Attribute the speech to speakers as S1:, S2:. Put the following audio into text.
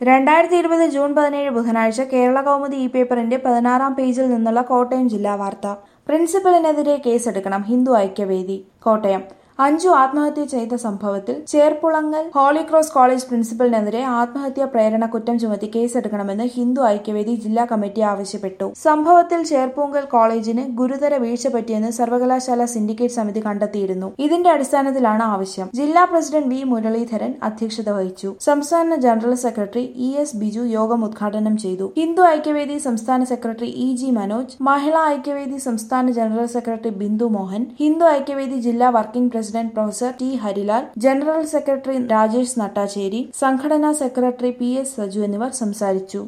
S1: 2020 June 17 ബുധനാഴ്ച കേരളകൗമുദി പേപ്പറിന്റെ 16-ാം പേജിൽ നിന്നുള്ള കോട്ടയം ജില്ലാ വാർത്ത. പ്രിൻസിപ്പലിനെതിരെ കേസെടുക്കണം ഹിന്ദു ഐക്യവേദി. കോട്ടയം. അഞ്ജു ആത്മഹത്യ ചെയ്ത സംഭവത്തിൽ ചേർപ്പുളങ്ങൽ ഹോളിക്രോസ് കോളേജ് പ്രിൻസിപ്പലിനെതിരെ ആത്മഹത്യാ പ്രേരണ കുറ്റം ചുമത്തി കേസെടുക്കണമെന്ന് ഹിന്ദു ഐക്യവേദി ജില്ലാ കമ്മിറ്റി ആവശ്യപ്പെട്ടു. സംഭവത്തിൽ ചേർപ്പുങ്കൽ കോളേജിന് ഗുരുതര വീഴ്ച പറ്റിയെന്ന് സർവകലാശാല സിൻഡിക്കേറ്റ് സമിതി കണ്ടെത്തിയിരുന്നു. ഇതിന്റെ അടിസ്ഥാനത്തിലാണ് ആവശ്യം. ജില്ലാ പ്രസിഡന്റ് വി മുരളീധരൻ അധ്യക്ഷത വഹിച്ചു. സംസ്ഥാന ജനറൽ സെക്രട്ടറി ES ബിജു യോഗം ഉദ്ഘാടനം ചെയ്തു. ഹിന്ദു ഐക്യവേദി സംസ്ഥാന സെക്രട്ടറി EG മനോജ്, മഹിളാ ഐക്യവേദി സംസ്ഥാന ജനറൽ സെക്രട്ടറി ബിന്ദു മോഹൻ, ഹിന്ദു ഐക്യവേദി ജില്ലാ working president professor T Harilal, general secretary Rajesh Nattachery, സംഘടനാ സെക്രട്ടറി PS സജു എന്നിവർ സംസാരിച്ചു.